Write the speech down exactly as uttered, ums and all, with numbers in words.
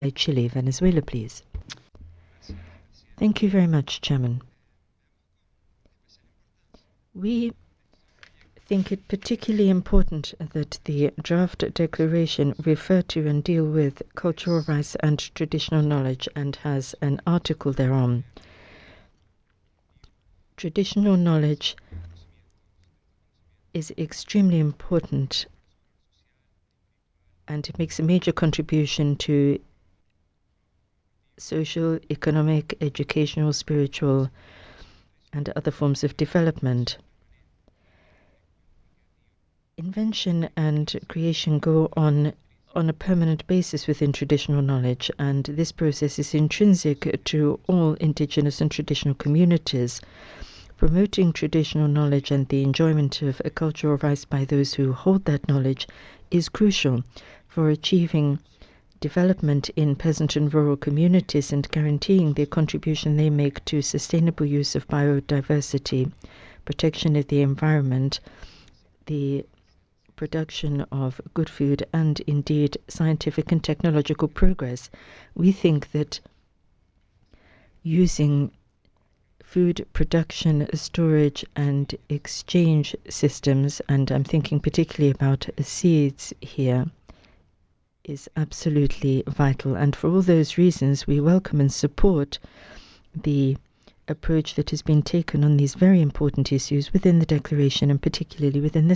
Chile, Venezuela, please. Thank you very much, Chairman. We think it particularly important that the draft declaration refer to and deal with cultural rights and traditional knowledge and has an article thereon. Traditional knowledge is extremely important and it makes a major contribution to social, economic, educational, spiritual, and other forms of development. Invention and creation go on on a permanent basis within traditional knowledge, and this process is intrinsic to all indigenous and traditional communities. Promoting traditional knowledge and the enjoyment of cultural rights by those who hold that knowledge is crucial for achieving development in peasant and rural communities and guaranteeing the contribution they make to sustainable use of biodiversity, protection of the environment, the production of good food, and indeed scientific and technological progress. We think that using food production, storage, and exchange systems, and I'm thinking particularly about seeds here, is absolutely vital. And for all those reasons, we welcome and support the approach that has been taken on these very important issues within the declaration and particularly within the